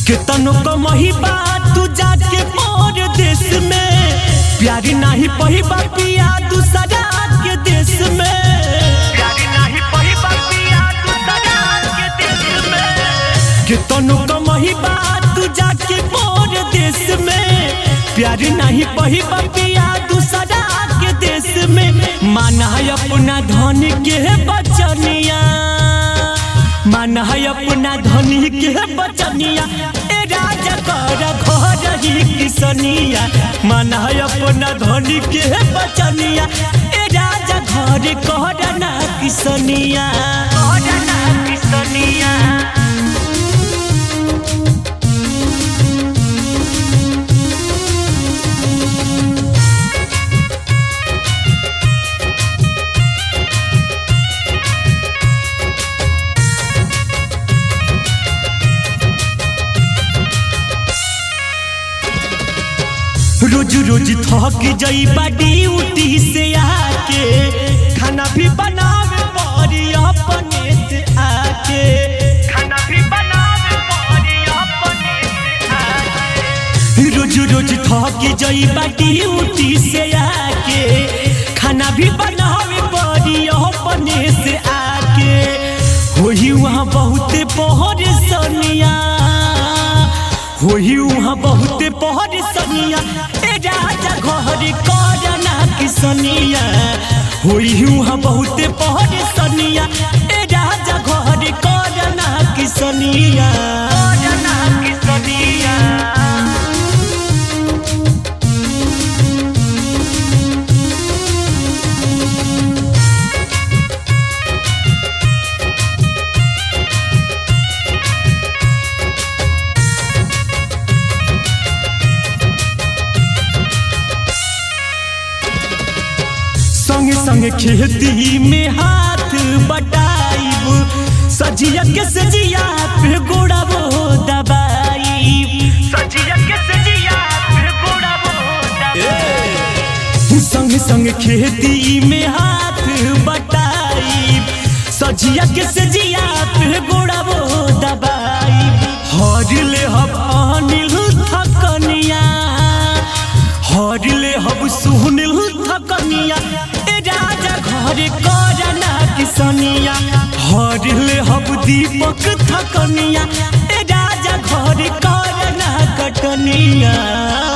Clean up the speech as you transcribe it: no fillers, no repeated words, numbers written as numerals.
केतनो कमही बात तू जाके मोर देश में प्यारी नहीं पहिबा पिया दूसरा के देश में प्यारी नहीं पहिबा पिया दूसरा के देश में केतनो कमही बात तू जाके मोर देश में प्यारी नहीं पहिबा पिया दूसरा के देश में माना है अपना धन के बचनिया माना है अपना धनी के बचनिया ए राजा कर घर ही किसनिया माना है अपना धनी के बचनिया ए राजा घर कर ना किसनिया रोज रोज थक जाइबा ड्यूटी से आके खाना भी बनावे पड़ी अपने से आके खाना भी बनावे पड़ी अपने से आके रोज रोज थक जाइबा ड्यूटी से आके खाना भी बनावे पड़ी अपने से आके होई वहाँ बहुत परेशानियाँ होई वहाँ बहुत परेशानियाँ ए राजा घर करना किसनिया होई वहाँ बहुत परेशानियाँ ए राजा घर करना किसनिया संगे संगे खेती में हाथ बटाइब सजिया के सजिया पे गोड़ाबो दबाइब सजिया के सजिया पे गोड़ाबो दबाइब संगे संगे खेती में हाथ बटाइब सजिया के सजिया पे गोड़ाबो दबाइब हरले हब अनिल थकनिया हरले हब सुनिल थकनिया राजा घर करना किसनिया हरले हब दीपक थकनिया राजा घर करना कटनिया।